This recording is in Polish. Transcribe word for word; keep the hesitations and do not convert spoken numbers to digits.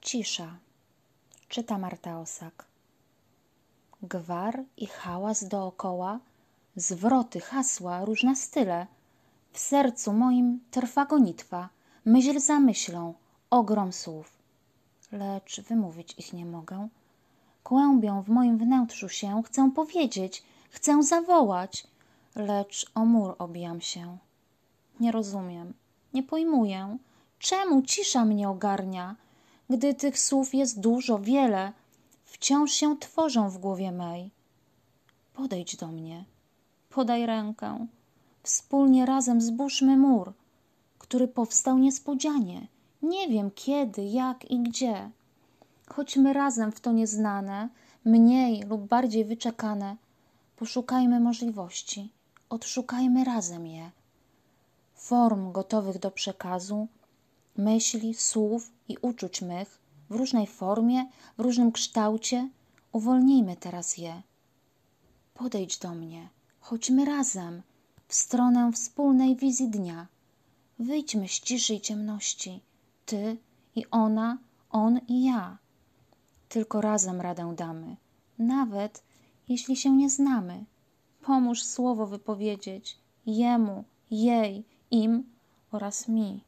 Cisza. Czyta Marta Osak. Gwar i hałas dookoła, zwroty, hasła, różne style. W sercu moim trwa gonitwa, myśl za myślą, ogrom słów. Lecz wymówić ich nie mogę. Kłębią w moim wnętrzu się, chcę powiedzieć, chcę zawołać, lecz o mur obijam się. Nie rozumiem, nie pojmuję, czemu cisza mnie ogarnia, gdy tych słów jest dużo, wiele, wciąż się tworzą w głowie mej. Podejdź do mnie, podaj rękę, wspólnie razem zbóżmy mur, który powstał niespodzianie, nie wiem kiedy, jak i gdzie. Chodźmy razem w to nieznane, mniej lub bardziej wyczekane, poszukajmy możliwości, odszukajmy razem je. Form gotowych do przekazu, myśli, słów i uczuć mych, w różnej formie, w różnym kształcie, uwolnijmy teraz je. Podejdź do mnie, chodźmy razem w stronę wspólnej wizji dnia. Wyjdźmy z ciszy i ciemności, ty i ona, on i ja. Tylko razem radę damy, nawet jeśli się nie znamy. Pomóż słowo wypowiedzieć jemu, jej, im oraz mi.